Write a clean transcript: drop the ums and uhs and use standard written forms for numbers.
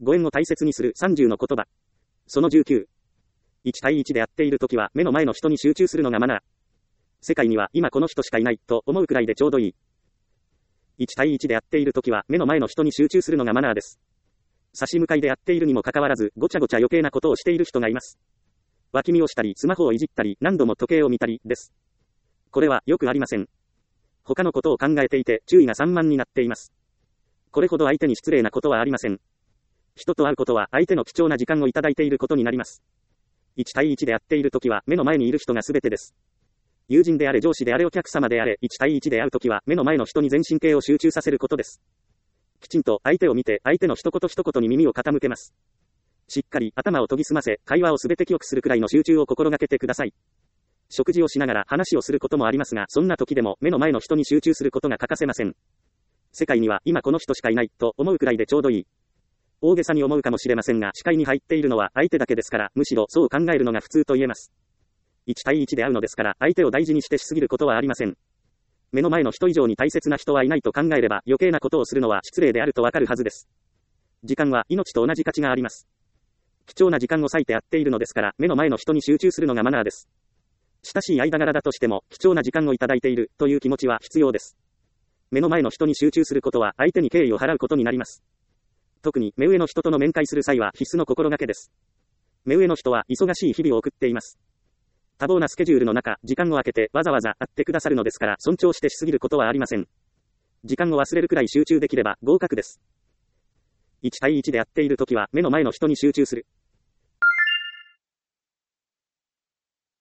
ご縁を大切にする30の言葉。その19。1対1でやっているときは目の前の人に集中するのがマナー。世界には今この人しかいないと思うくらいでちょうどいい。1対1でやっているときは目の前の人に集中するのがマナーです。差し向かいでやっているにもかかわらずごちゃごちゃ余計なことをしている人がいます。脇見をしたりスマホをいじったり何度も時計を見たりです。これはよくありません。他のことを考えていて注意が散漫になっています。これほど相手に失礼なことはありません。人と会うことは相手の貴重な時間をいただいていることになります。1対1でやっているときは目の前にいる人が全てです。友人であれ上司であれお客様であれ1対1で会うときは目の前の人に全神経を集中させることです。きちんと相手を見て相手の一言一言に耳を傾けます。しっかり頭を研ぎ澄ませ会話をすべて記憶するくらいの集中を心がけてください。食事をしながら話をすることもありますが、そんな時でも目の前の人に集中することが欠かせません。世界には今この人しかいないと思うくらいでちょうどいい。大げさに思うかもしれませんが、視界に入っているのは相手だけですから、むしろそう考えるのが普通と言えます。1対1で会うのですから、相手を大事にしてしすぎることはありません。目の前の人以上に大切な人はいないと考えれば、余計なことをするのは失礼であるとわかるはずです。時間は命と同じ価値があります。貴重な時間を割いてやっているのですから、目の前の人に集中するのがマナーです。親しい間柄だとしても、貴重な時間をいただいているという気持ちは必要です。目の前の人に集中することは相手に敬意を払うことになります。特に目上の人との面会する際は必須の心がけです。目上の人は忙しい日々を送っています。多忙なスケジュールの中、時間を空けてわざわざ会ってくださるのですから、尊重してしすぎることはありません。時間を忘れるくらい集中できれば合格です。1対1でやっているときは目の前の人に集中する。